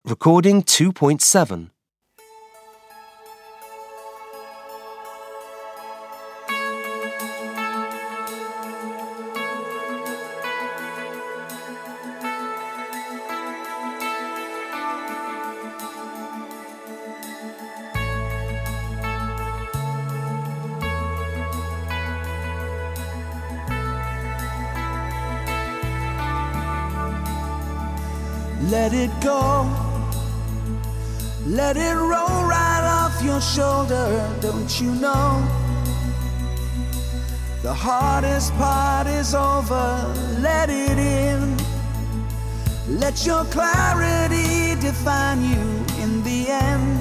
Recording 2.7. Let it go, let it roll right off your shoulder. Don't you know the hardest part is over? Let it in, let your clarity define you. In the end,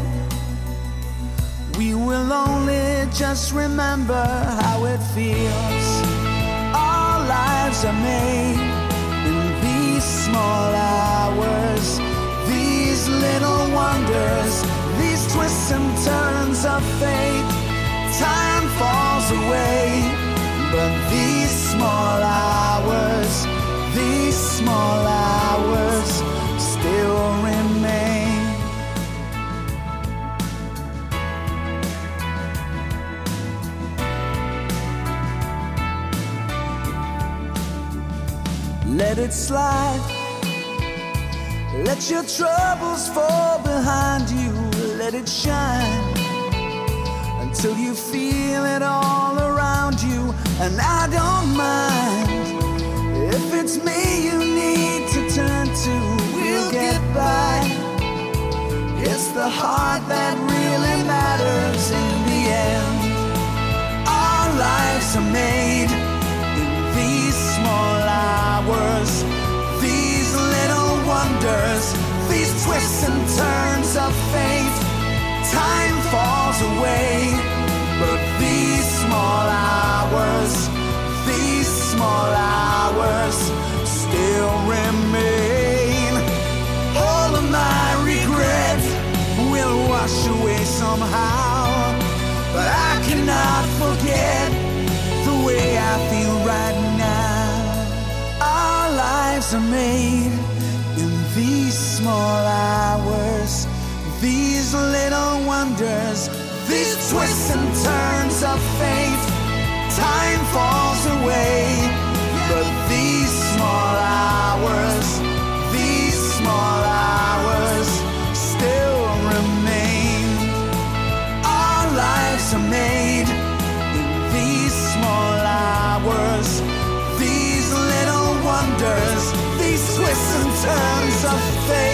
we will only just remember how it feels. Our lives are made in these small hours, these little wonders, these twists and turns of fate. Time falls away, but these small hours still remain. Let it slide, let your troubles fall behind you. Let it shine until you feel it all around you. And I don't mind if it's me you need to turn to. We'll get by. It's the heart that really matters in the end. Our lives are made in these small hours, these little wonders, these twists and turns of fate. Time falls away, but these small hours still remain. All of my regret will wash away somehow, but I cannot forget the way I feel right now. Our lives are made in these small hours, these little wonders, these twists and turns of fate. Time falls away, but these small hours still remain. Our lives are made in these small hours, these little wonders, these twists and turns of fate.